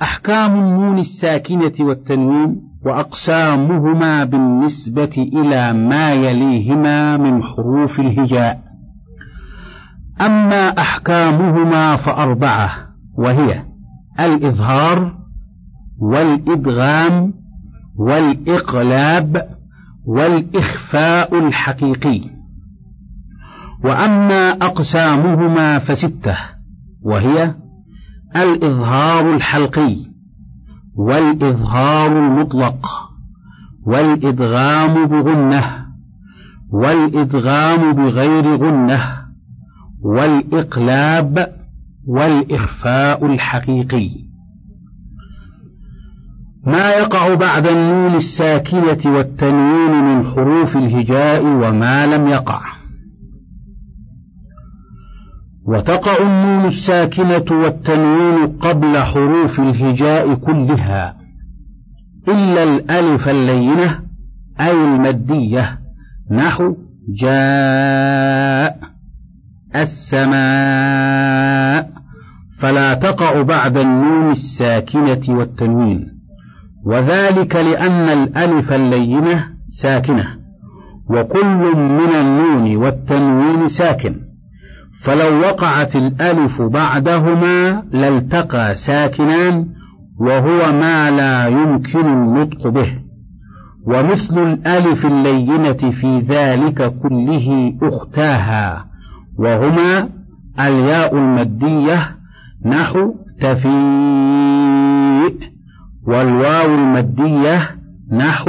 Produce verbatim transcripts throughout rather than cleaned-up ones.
أحكام النون الساكنة والتنوين وأقسامهما بالنسبة إلى ما يليهما من حروف الهجاء. أما أحكامهما فأربعة، وهي الإظهار والإدغام والإقلاب والإخفاء الحقيقي. وأما أقسامهما فستة، وهي الإظهار الحلقي والإظهار المطلق والإدغام بغنة والإدغام بغير غنة والإقلاب والإخفاء الحقيقي. ما يقع بعد النون الساكنة والتنوين من حروف الهجاء وما لم يقع. وتقع النون الساكنة والتنوين قبل حروف الهجاء كلها إلا الألف اللينة أي المدية، نحو جاء، السماء، فلا تقع بعد النون الساكنة والتنوين، وذلك لأن الألف اللينة ساكنة، وكل من النون والتنوين ساكن، فلو وقعت الألف بعدهما لالتقى ساكنان، وهو ما لا يمكن النطق به. ومثل الألف اللينة في ذلك كله أختاها، وهما الياء المدية، نحو تفيء، والواو المدية، نحو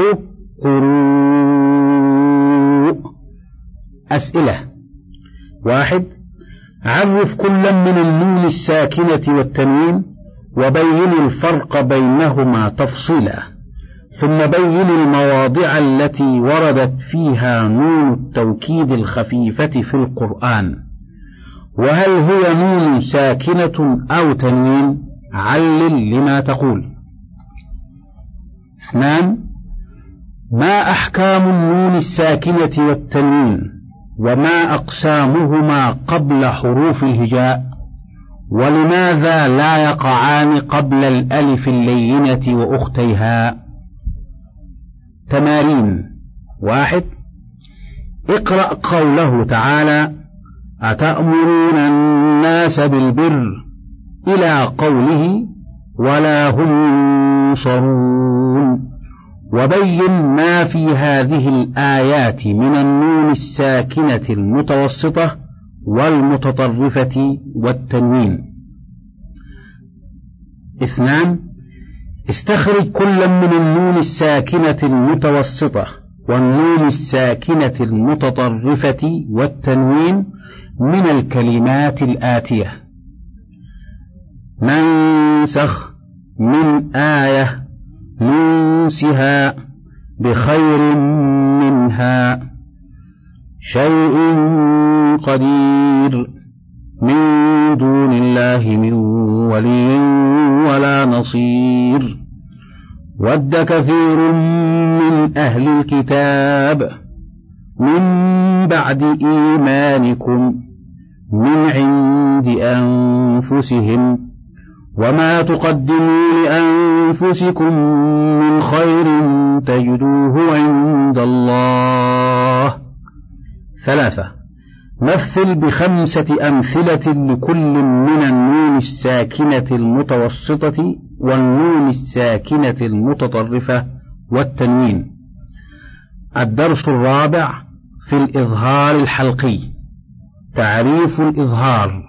قروء. أسئلة: واحد، عرف كلا من النون الساكنة والتنوين وبين الفرق بينهما تفصيلا، ثم بين المواضع التي وردت فيها نون التوكيد الخفيفة في القرآن، وهل هي نون ساكنة أو تنوين؟ علل لما تقول. اثنان، ما أحكام النون الساكنة والتنوين وما أقسامهما قبل حروف الهجاء، ولماذا لا يقعان قبل الألف اللينة وأختيها؟ تمارين: واحد، اقرأ قوله تعالى: أتأمرون الناس بالبر إلى قوله ولا هم ينصرون، وبين ما في هذه الآيات من النون الساكنة المتوسطة والمتطرفة والتنوين. اثنان، استخرج كل من النون الساكنة المتوسطة والنون الساكنة المتطرفة والتنوين من الكلمات الآتية: ننسخ من آية ننسها بخير منها، شيء قدير، من دون الله من ولي ولا نصير، ود كثير من أهل الكتاب من بعد إيمانكم من عند أنفسهم، وما تقدموا لأنفسكم من خير تجدوه عند الله. ثلاثة، مثل بخمسة أمثلة لكل من النون الساكنة المتوسطة والنون الساكنة المتطرفة والتنوين. الدرس الرابع في الإظهار الحلقي. تعريف الإظهار: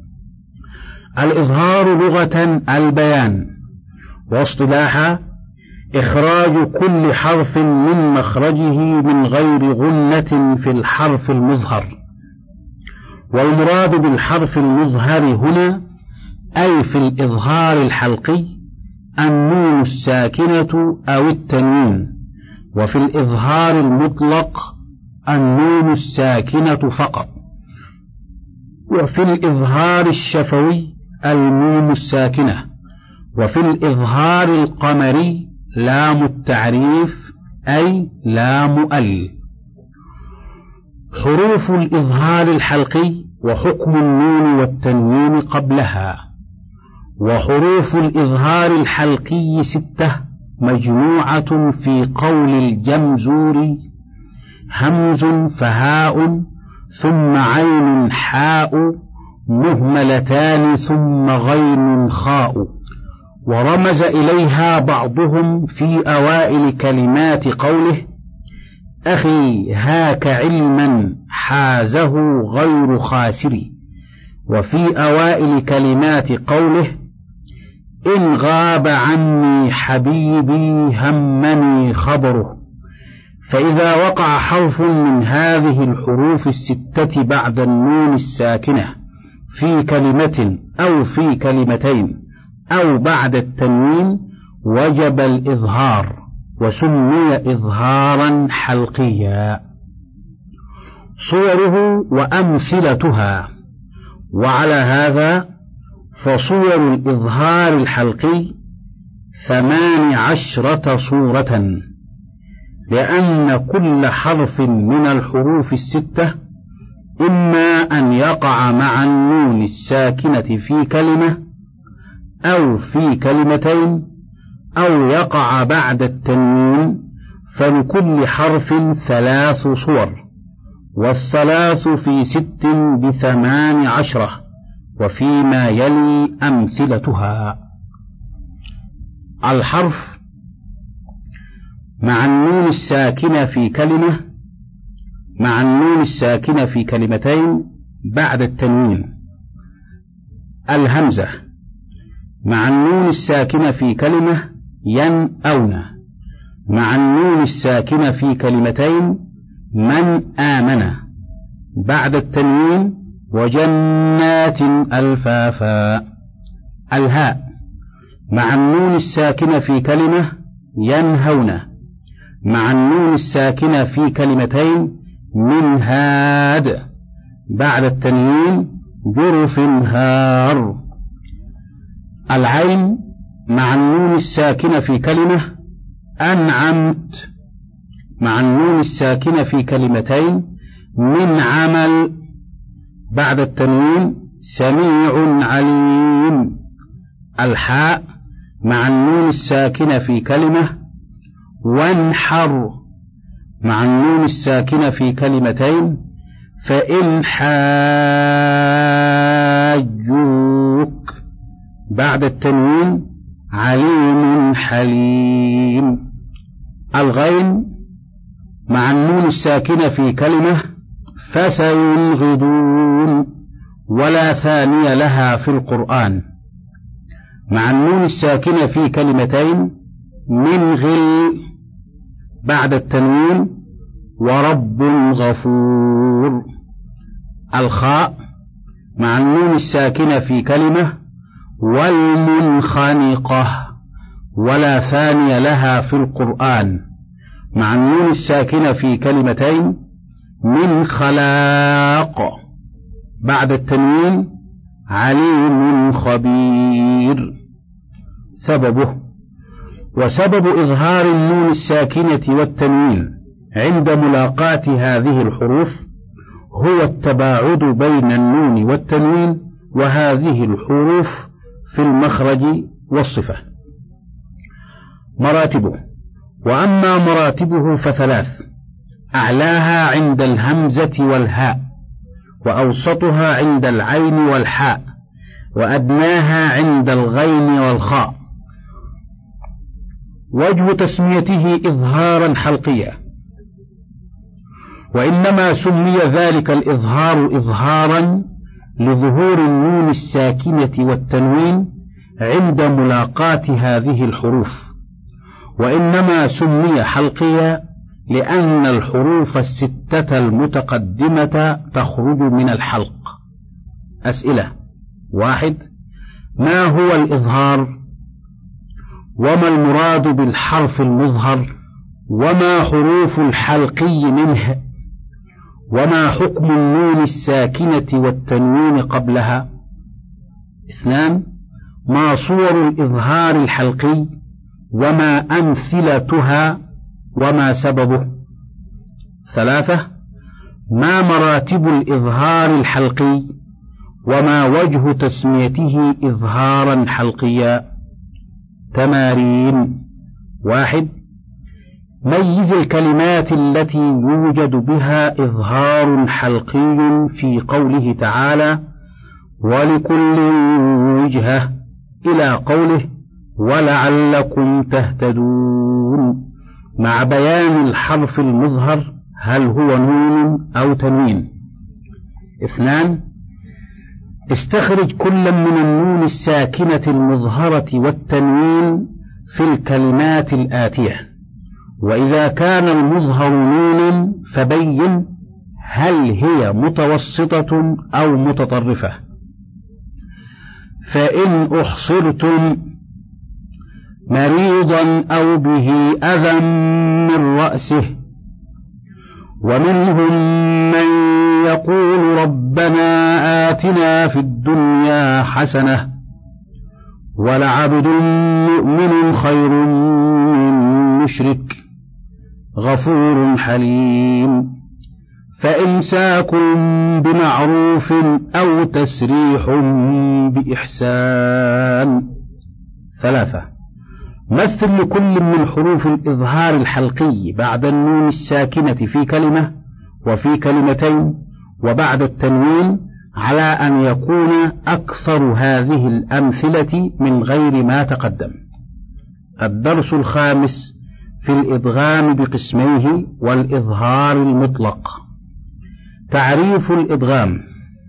الإظهار لغة البيان، واصطلاحا إخراج كل حرف من مخرجه من غير غنة في الحرف المظهر. والمراد بالحرف المظهر هنا أي في الإظهار الحلقي النون الساكنة أو التنوين، وفي الإظهار المطلق النون الساكنة فقط، وفي الإظهار الشفوي الميم الساكنة، وفي الإظهار القمري لام التعريف أي لام ال. حروف الإظهار الحلقي وحكم النون والتنوين قبلها. وحروف الإظهار الحلقي ستة مجموعة في قول الجمزوري: همز فهاء ثم عين حاء مهملتان ثم غين خاء. ورمز إليها بعضهم في أوائل كلمات قوله: أخي هاك علما حازه غير خاسر. وفي أوائل كلمات قوله: إن غاب عني حبيبي همني خبره. فإذا وقع حرف من هذه الحروف الستة بعد النون الساكنة في كلمة أو في كلمتين أو بعد التنوين وجب الإظهار، وسمي إظهارا حلقيا. صوره وأمثلتها. وعلى هذا فصور الإظهار الحلقي ثمان عشرة صورة، لأن كل حرف من الحروف الستة إما أن يقع مع النون الساكنة في كلمة أو في كلمتين أو يقع بعد التنوين، فلكل حرف ثلاث صور، والثلاث في ست بثمان عشرة، وفيما يلي أمثلتها. الحرف مع النون الساكنة في كلمة، مع النون الساكنة في كلمتين بعد التنوين. الهمزة مع النون الساكنة في كلمة ينأون، مع النون الساكنة في كلمتين من آمن بعد التنوين وجنات ألفافا. الهاء مع النون الساكنة في كلمة ينهون، مع النون الساكنة في كلمتين من هاد بعد التنوين جرف هار. العين مع النون الساكنة في كلمة أنعمت، مع النون الساكنة في كلمتين من عمل بعد التنوين سميع عليم. الحاء مع النون الساكنة في كلمة وانحر، مع النون الساكنة في كلمتين فإن حاجوك بعد التنوين عليم حليم. الغين مع النون الساكنة في كلمة فسينغضون ولا ثانية لها في القرآن، مع النون الساكنة في كلمتين من غل بعد التنوين ورب غفور. الخاء مع النون الساكنة في كلمة والمنخنقة ولا ثانية لها في القرآن، مع النون الساكنة في كلمتين من خلاق بعد التنوين عليم خبير. سببه: وسبب إظهار النون الساكنة والتنوين عند ملاقاة هذه الحروف هو التباعد بين النون والتنوين وهذه الحروف في المخرج والصفة. مراتبه: وأما مراتبه فثلاث: أعلاها عند الهمزة والهاء، وأوسطها عند العين والحاء، وأدناها عند الغين والخاء. وجه تسميته إظهارا حلقيا، وإنما سمي ذلك الإظهار إظهارا لظهور النون الساكنة والتنوين عند ملاقاة هذه الحروف، وإنما سمي حلقيا لأن الحروف الستة المتقدمة تخرج من الحلق. أسئلة: واحد، ما هو الإظهار؟ وما المراد بالحرف المظهر؟ وما حروف الحلقي منه؟ وما حكم النون الساكنة والتنوين قبلها؟ اثنان، ما صور الإظهار الحلقي وما أمثلتها وما سببه؟ ثلاثة، ما مراتب الإظهار الحلقي وما وجه تسميته إظهارا حلقيا؟ تمارين: واحد، ميز الكلمات التي يوجد بها إظهار حلقي في قوله تعالى: ولكل وجهة، إلى قوله: ولعلكم تهتدون، مع بيان الحرف المظهر هل هو نون أو تنوين. اثنان، استخرج كل من النون الساكنة المظهرة والتنوين في الكلمات الآتية، وإذا كان المظهر نون فبين هل هي متوسطة أو متطرفة. فإن أحصرتم مريضا أو به أذى من رأسه، ومنهم من يقول ربنا آتنا في الدنيا حسنة ولعبد مؤمن خير من مشرك غفور حليم. فإمساك بمعروف أو تسريح بإحسان. ثلاثة، مثل لكل من حروف الإظهار الحلقي بعد النون الساكنة في كلمة وفي كلمتين وبعد التنوين على أن يكون أكثر هذه الأمثلة من غير ما تقدم. الدرس الخامس في الإدغام بقسميه والإظهار المطلق. تعريف الإدغام: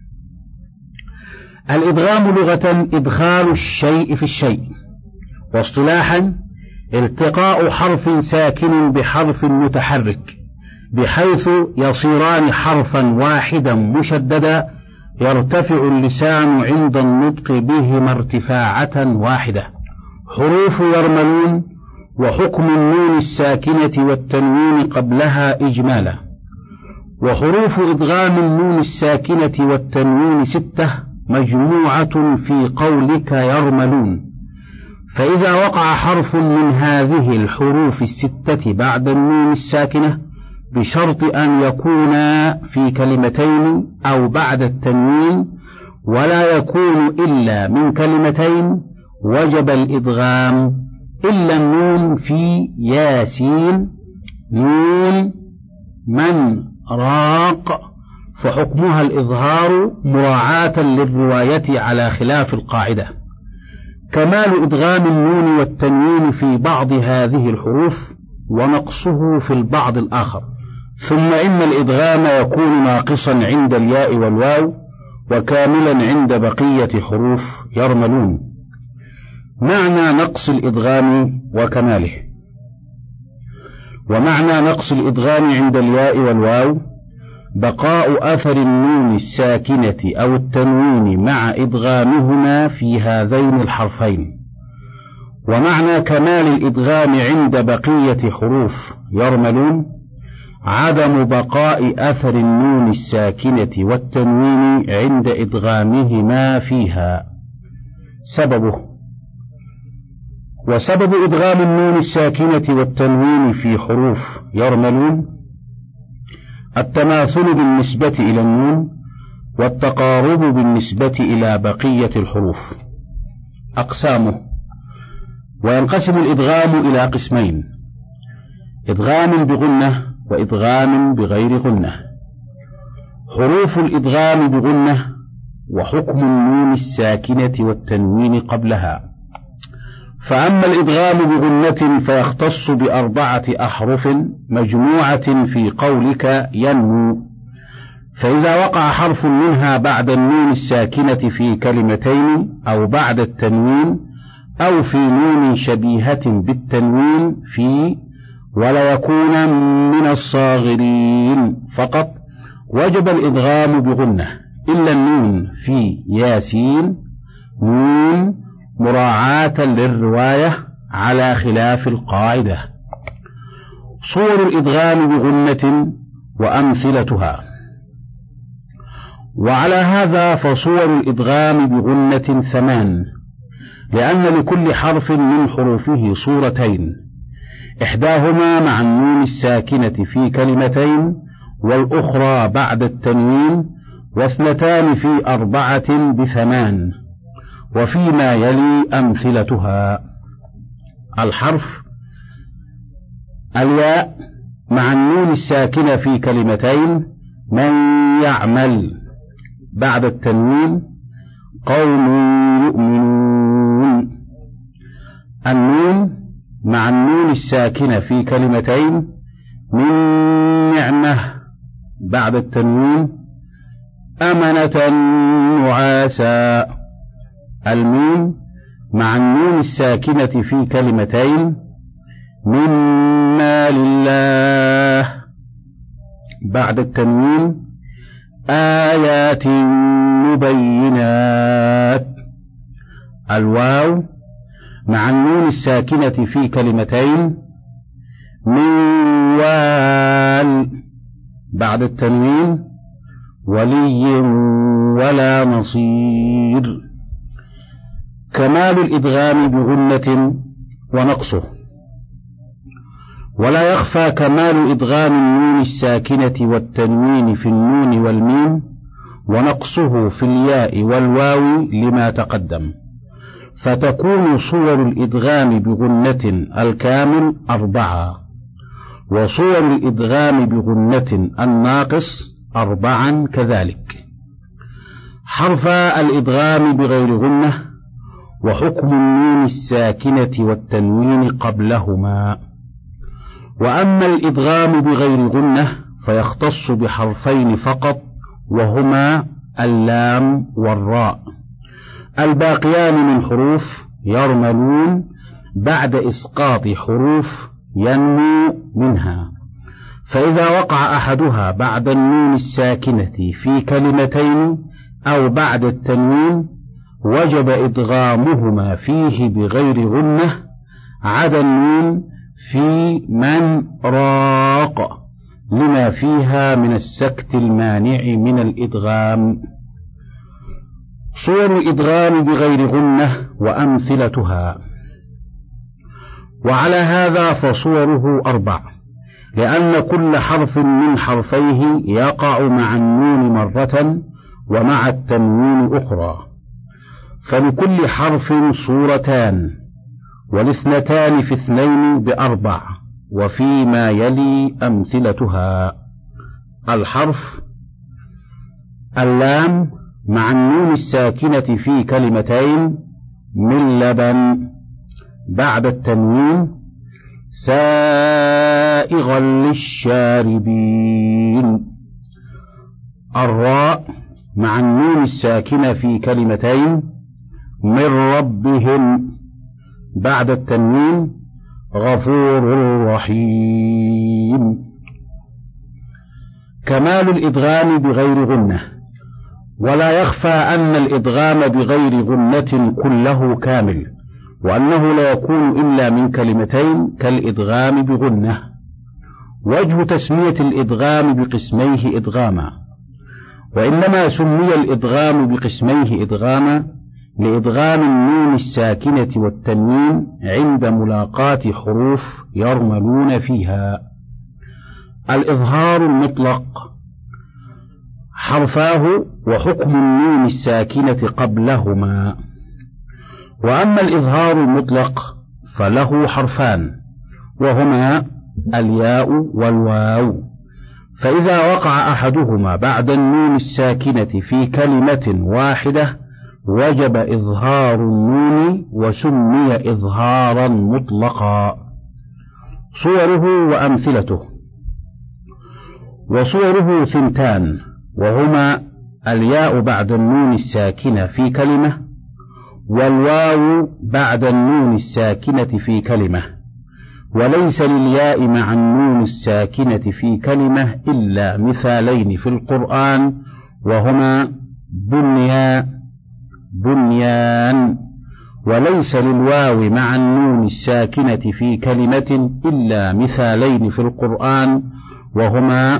الإدغام لغة إدخال الشيء في الشيء، واصطلاحا التقاء حرف ساكن بحرف متحرك بحيث يصيران حرفا واحدا مشددا يرتفع اللسان عند النطق بهما ارتفاعة واحدة. حروف يرملون وحكم النون الساكنة والتنوين قبلها إجمالا. وحروف إدغام النون الساكنة والتنوين ستة مجموعة في قولك يرملون، فإذا وقع حرف من هذه الحروف الستة بعد النون الساكنة بشرط أن يكونا في كلمتين أو بعد التنوين ولا يكون إلا من كلمتين وجب الإدغام، إلا النون في ياسين، نون من راق، فحكمها الإظهار مراعاة للرواية على خلاف القاعدة. كمال إدغام النون والتنوين في بعض هذه الحروف ونقصه في البعض الآخر. ثم إن الإدغام يكون ناقصا عند الياء والواو وكاملا عند بقية حروف يرملون. معنى نقص الإدغام وكماله: ومعنى نقص الإدغام عند الياء والواو بقاء أثر النون الساكنة أو التنوين مع إدغامهما في هذين الحرفين. ومعنى كمال الإدغام عند بقية حروف يرملون عدم بقاء أثر النون الساكنة والتنوين عند إدغامهما فيها. سببه: وسبب إدغام النون الساكنة والتنوين في حروف يرملون التماثل بالنسبة إلى النون والتقارب بالنسبة إلى بقية الحروف. أقسامه: وينقسم الإدغام إلى قسمين: إدغام بغنة وإدغام بغير غنة. حروف الإدغام بغنة وحكم النون الساكنة والتنوين قبلها. فأما الإدغام بغنة فيختص بأربعة أحرف مجموعة في قولك ينمو، فإذا وقع حرف منها بعد النون الساكنة في كلمتين أو بعد التنوين أو في نون شبيهة بالتنوين في ولا يكون من الصاغرين فقط وجب الإدغام بغنة، إلا النون في ياسين، نون مراعاة للرواية على خلاف القاعدة. صور الإدغام بغنة وأمثلتها. وعلى هذا فصور الإدغام بغنة ثمان، لأن لكل حرف من حروفه صورتين، إحداهما مع النون الساكنة في كلمتين والأخرى بعد التنوين، واثنتان في أربعة بثمان، وفيما يلي أمثلتها. الحرف: الياء مع النون الساكنة في كلمتين: من يعمل، بعد التنوين: قوم يؤمنون. النون مع النون الساكنة في كلمتين: من نعمة، بعد التنوين: أمنة نعاسا. الميم مع النون الساكنة في كلمتين: مما لله، بعد التنوين: آيات مبينات. الواو مع النون الساكنة في كلمتين: من وال، بعد التنوين: ولي ولا نصير. كمال الإدغام بغنة ونقصه. ولا يخفى كمال إدغام النون الساكنة والتنوين في النون والميم، ونقصه في الياء والواو لما تقدم، فتكون صور الإدغام بغنة الكامل أربعة، وصور الإدغام بغنة الناقص أربعا كذلك. حرف الإدغام بغير غنة، وحكم النون الساكنة والتنوين قبلهما. وأما الإدغام بغير غنة فيختص بحرفين فقط، وهما اللام والراء، الباقيان من حروف يرملون بعد إسقاط حروف ينمو منها. فإذا وقع أحدها بعد النون الساكنة في كلمتين أو بعد التنوين وجب إدغامهما فيه بغير غنة، عدا النون في من راق، لما فيها من السكت المانع من الإدغام. صور الإدغام بغير غنة وأمثلتها. وعلى هذا فصوره أربع، لأن كل حرف من حرفيه يقع مع النون مرة ومع التنوين أخرى، فلكل حرف صورتان، والاثنتان في اثنين بأربع، وفيما يلي أمثلتها. الحرف: اللام مع النون الساكنة في كلمتين: من لبن، بعد التنوين: سائغا للشاربين. الراء مع النون الساكنة في كلمتين: من ربهم، بعد التنوين: غفور رحيم. كمال الإدغام بغير غنة. ولا يخفى أن الإدغام بغير غنة كله كامل، وأنه لا يكون إلا من كلمتين كالإدغام بغنة. وجه تسمية الإدغام بقسميه إدغاما، وإنما سمي الإدغام بقسميه إدغاما لإدغام النون الساكنة والتنوين عند ملاقاة حروف يرملون فيها. الإظهار المطلق حرفاه وحكم النون الساكنة قبلهما. وأما الإظهار المطلق فله حرفان، وهما الياء والواو، فإذا وقع أحدهما بعد النون الساكنة في كلمة واحدة وجب إظهار النون وسمي إظهارا مطلقا. صوره وأمثلته. وصوره ثنتان، وهما الياء بعد النون الساكنة في كلمة، والواو بعد النون الساكنة في كلمة. وليس للياء مع النون الساكنة في كلمة إلا مثالين في القرآن، وهما بنيا بنيان. وليس للواو مع النون الساكنة في كلمة إلا مثالين في القرآن، وهما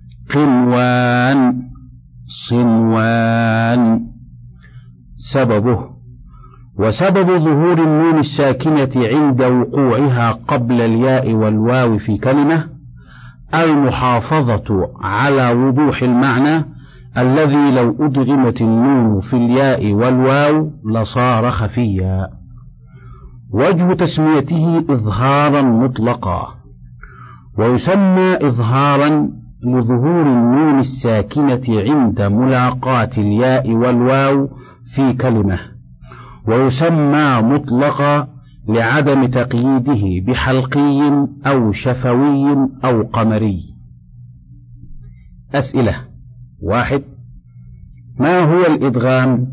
قنوان صنوان. سببه. وسبب ظهور النون الساكنة عند وقوعها قبل الياء والواو في كلمة المحافظة على وضوح المعنى الذي لو أدغمت النون في الياء والواو لصار خفيا. وجه تسميته إظهارا مطلقا، ويسمى إظهارا لظهور النون الساكنة عند ملاقاة الياء والواو في كلمة، ويسمى مطلقا لعدم تقييده بحلقي أو شفوي أو قمري. أسئلة: واحد، ما هو الإدغام؟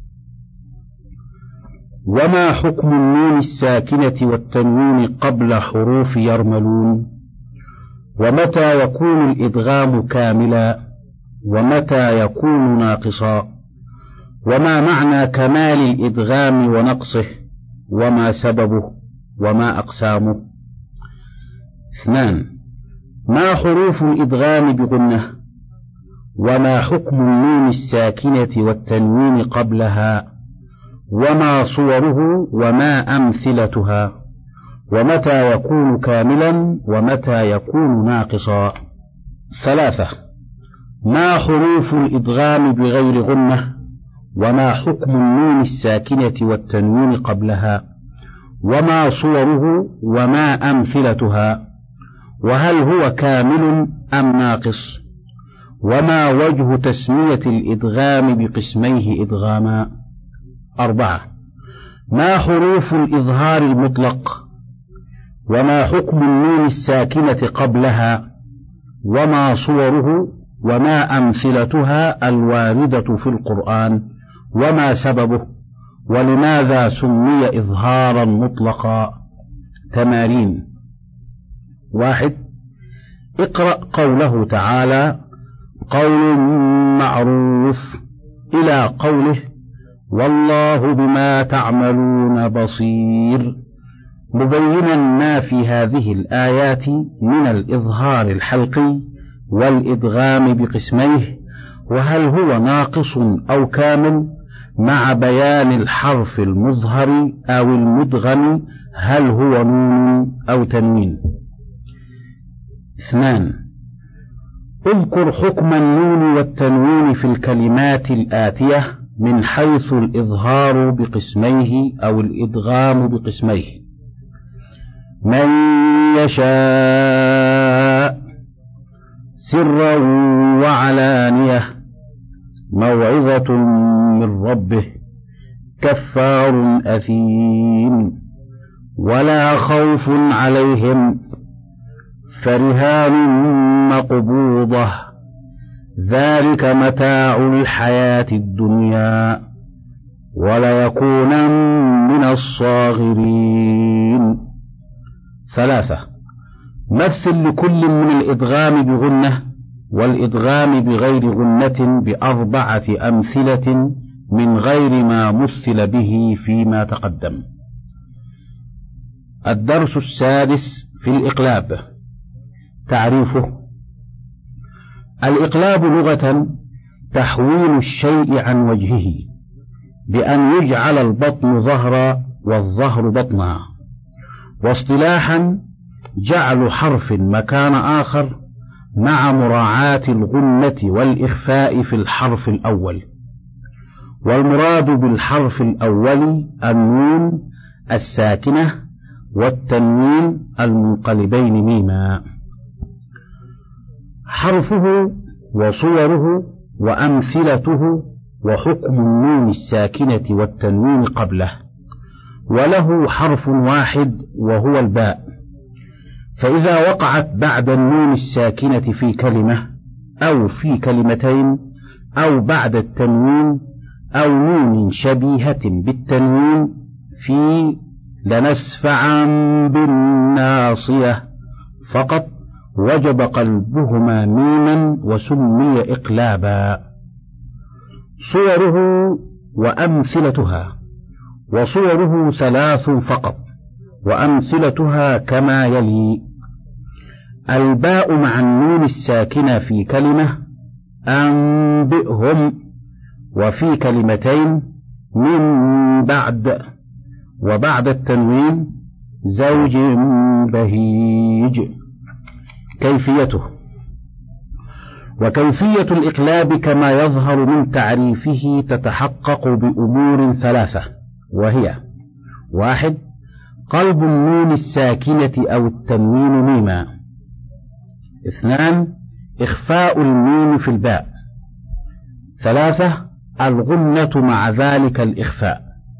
وما حكم النون الساكنة والتنوين قبل حروف يرملون؟ ومتى يكون الإدغام كاملا؟ ومتى يكون ناقصا؟ وما معنى كمال الإدغام ونقصه؟ وما سببه؟ وما أقسامه؟ اثنان، ما حروف الإدغام بغنة؟ وما حكم النون الساكنة والتنوين قبلها؟ وما صوره وما أمثلتها؟ ومتى يكون كاملا ومتى يكون ناقصا؟ ثلاثة، ما حروف الإدغام بغير غنة؟ وما حكم النون الساكنة والتنوين قبلها؟ وما صوره وما أمثلتها؟ وهل هو كامل أم ناقص؟ وما وجه تسمية الإدغام بقسميه إدغاما؟ أربعة، ما حروف الإظهار المطلق؟ وما حكم النون الساكنة قبلها؟ وما صوره وما أمثلتها الواردة في القرآن؟ وما سببه؟ ولماذا سمي إظهارا مطلقا؟ تمارين: واحد، اقرأ قوله تعالى: قول معروف، إلى قوله: والله بما تعملون بصير، مبينا ما في هذه الآيات من الإظهار الحلقي والإدغام بقسميه، وهل هو ناقص أو كامل، مع بيان الحرف المظهر أو المدغم، هل هو نون أو تنوين. اثنان، اذكر حكم النون والتنوين في الكلمات الآتية من حيث الإظهار بقسميه أو الإدغام بقسميه: من يشاء، سرا وعلانية، موعظة من ربه، كفار أثيم، ولا خوف عليهم، فرهان مقبوضة، ذلك متاع الحياة الدنيا، وليكونن من الصاغرين. ثلاثة، مثل لكل من الإدغام بغنة والإدغام بغير غنة بأربعة أمثلة من غير ما مثل به فيما تقدم. الدرس السادس في الإقلاب. تعريفه: الإقلاب لغة تحويل الشيء عن وجهه بأن يجعل البطن ظهرا والظهر بطنا، واصطلاحا جعل حرف مكان آخر مع مراعاة الغنة والإخفاء في الحرف الأول. والمراد بالحرف الأول النون الساكنة والتنوين المنقلبين ميما. حرفه وصوره وأمثلته وحكم النون الساكنة والتنوين قبله. وله حرف واحد وهو الباء، فإذا وقعت بعد النون الساكنة في كلمة أو في كلمتين أو بعد التنوين أو نون شبيهة بالتنوين في لنسفعا بالناصية فقط وجب قلبهما ميما وسمي إقلابا. صوره وأمثلتها: وصوره ثلاث فقط، وأمثلتها كما يلي: الباء مع النون الساكنة في كلمة أنبئهم، وفي كلمتين من بعد، وبعد التنوين زوج بهيج. كيفيته: وكيفية الإقلاب كما يظهر من تعريفه تتحقق بأمور ثلاثة، وهي: واحد، قلب النون الساكنة أو التنوين ميما. اثنان، إخفاء الميم في الباء. ثلاثة، الغنة مع ذلك الإخفاء.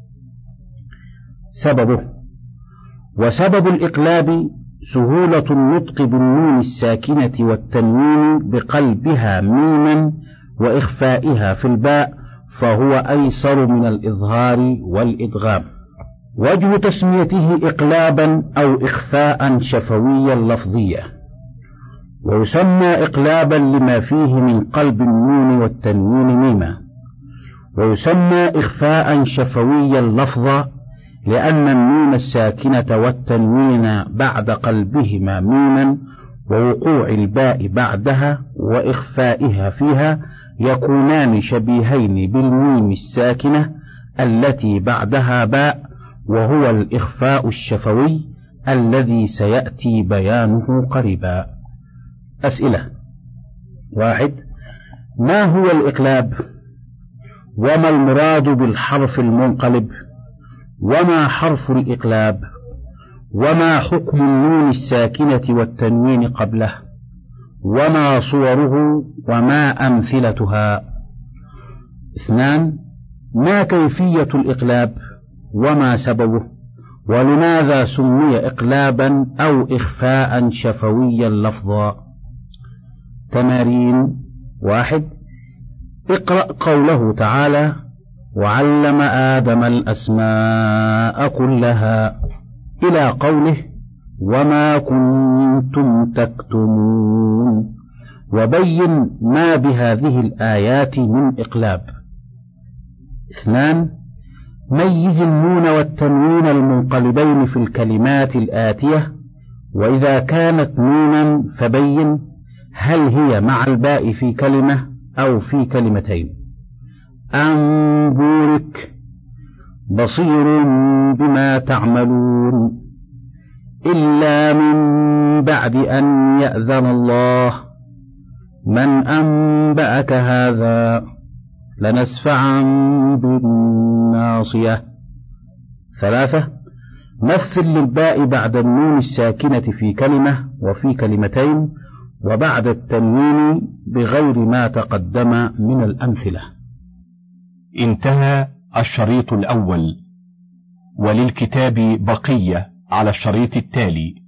سببه: وسبب الإقلاب سهولة النطق بالنون الساكنة والتنوين بقلبها ميما وإخفائها في الباء، فهو أيسر من الإظهار والإدغام. وجه تسميته إقلابا أو إخفاء شفويا لفظيا، ويسمى إقلابا لما فيه من قلب النون والتنوين ميما، ويسمى إخفاء شفويا لفظا لأن النون الساكنة والتنوين بعد قلبهما ميما ووقوع الباء بعدها وإخفائها فيها يكونان شبيهين بالميم الساكنة التي بعدها باء، وهو الإخفاء الشفوي الذي سيأتي بيانه قريبا. أسئلة: واحد، ما هو الإقلاب؟ وما المراد بالحرف المنقلب؟ وما حرف الإقلاب؟ وما حكم النون الساكنة والتنوين قبله؟ وما صوره وما أمثلتها؟ اثنان، ما كيفية الإقلاب وما سببه؟ ولماذا سمي إقلابا أو إخفاء شفويا لفظا؟ تمارين: واحد، اقرأ قوله تعالى: وعلم آدم الأسماء كلها، إلى قوله: وما كنتم تكتمون، وبين ما بهذه الآيات من إقلاب. اثنان، ميز النون والتنوين المنقلبين في الكلمات الآتية، وإذا كانت نونا فبين هل هي مع الباء في كلمة أو في كلمتين. أنبورك، بصير بما تعملون، إلا من بعد أن يأذن الله، من أنبأك هذا، لنسفعا بالناصية. ثلاثة، مثل للباء بعد النون الساكنة في كلمة وفي كلمتين وبعد التنوين بغير ما تقدم من الأمثلة. انتهى الشريط الأول، وللكتاب بقية على الشريط التالي.